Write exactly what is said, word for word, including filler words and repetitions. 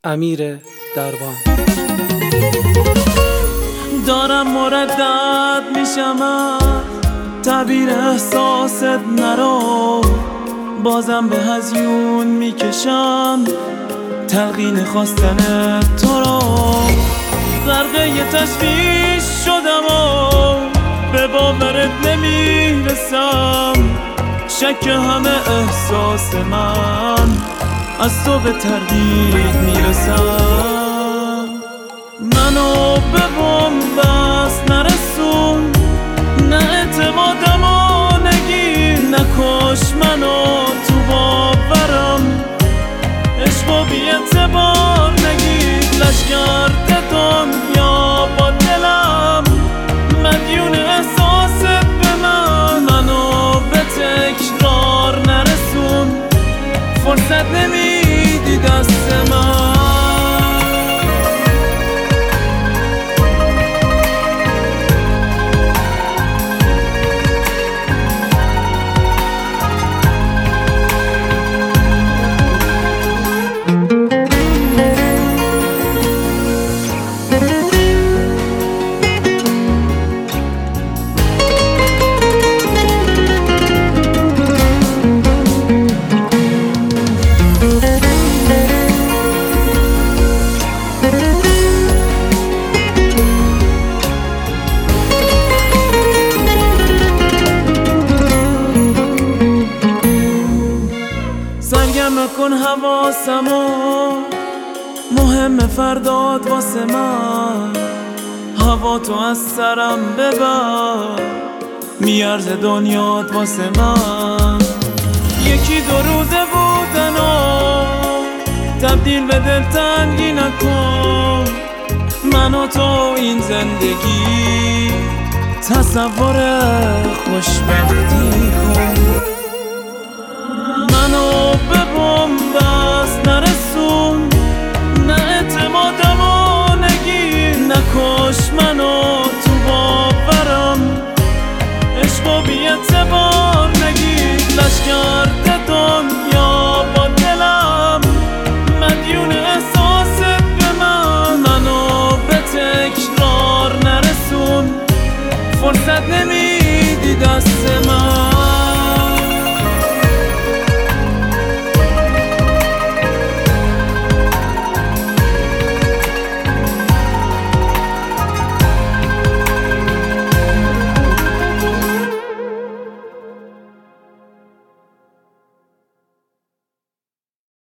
امیر دربان. دارم مردد میشم از تعبیر احساست نرو، بازم به هزیون میکشم تلقین خواستن تو رو. غرقه ی تشویش شدم و به باورت نمیرسم، شک همه احساس من از تو به تردید میرسم. منو به بن‌بست نرسون، نه اعتمادمو نگیر، نکش منو تو باورم، عشقو بی اعتبار نگیر. لشکر دنیا با دلم مدیون احساست به من، منو به تکرار نرسون، فرصت نمیدی دست من. سرگرم کن حواسمو، مهم فرداد واسه من، هوا تو از سرم ببر، میارزه دنیات واسه من. یکی دو روزه بودن و تبدیل به دلتنگی نکن، من و تو این زندگی تصور خوشبختی کن. منو به بن‌بست نرسون، نه اعتمادمو نگیر، نکش منو تو باورم، عشقو بی اعتبار نگیر. لشکر دنیا با دلم مدیون احساست به من، منو به تکرار نرسون، فرصت نمی